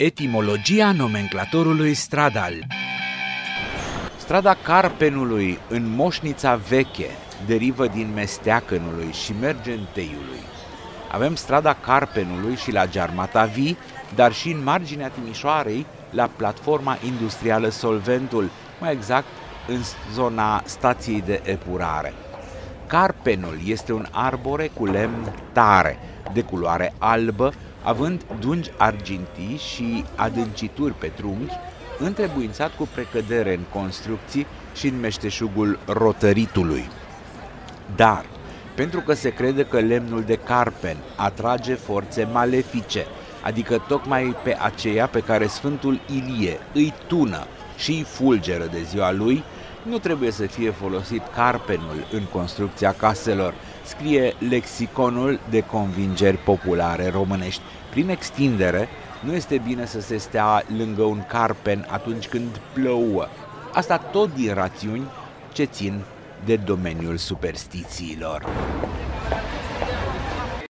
Etimologia nomenclatorului stradal. Strada Carpenului în Moșnița Veche derivă din Mesteacănului și Mergenteiului. Avem strada Carpenului și la Giarmatavii, dar și în marginea Timișoarei, la platforma industrială Solventul, mai exact în zona stației de epurare. Carpenul este un arbore cu lemn tare, de culoare albă, având dungi argintii și adâncituri pe trunchi, întrebuințat cu precădere în construcții și în meșteșugul rotăritului. Dar, pentru că se crede că lemnul de carpen atrage forțe malefice, adică tocmai pe aceea pe care Sfântul Ilie îi tună și îi fulgeră de ziua lui, nu trebuie să fie folosit carpenul în construcția caselor, scrie Lexiconul de convingeri populare românești. Prin extindere, nu este bine să se stea lângă un carpen atunci când plouă. Asta tot din rațiuni ce țin de domeniul superstițiilor.